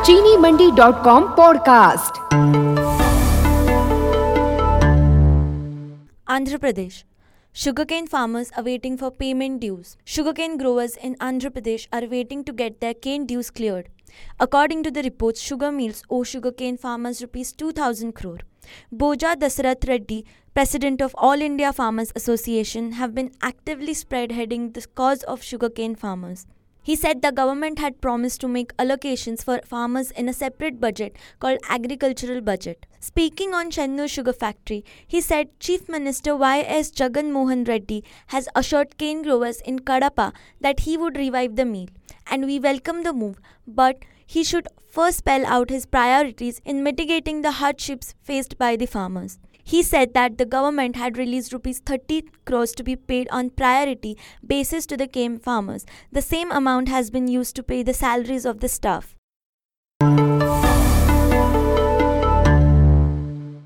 चीनीमंडी.com podcast. Andhra Pradesh. Sugarcane farmers are waiting for payment dues. Sugarcane growers in Andhra Pradesh are waiting to get their cane dues cleared. According to the reports, sugar mills owe sugarcane farmers rupees 2,000 crore. Boja Dasarath Reddy, president of All India Farmers Association, have been actively spearheading the cause of sugarcane farmers. He said the government had promised to make allocations for farmers in a separate budget called Agricultural Budget. Speaking on Chennur Sugar Factory, he said Chief Minister Y.S. Jagan Mohan Reddy has assured cane growers in Kadapa that he would revive the mill, and we welcome the move, but he should first spell out his priorities in mitigating the hardships faced by the farmers. He said that the government had released rupees 30 crores to be paid on priority basis to the cane farmers. The same amount has been used to pay the salaries of the staff.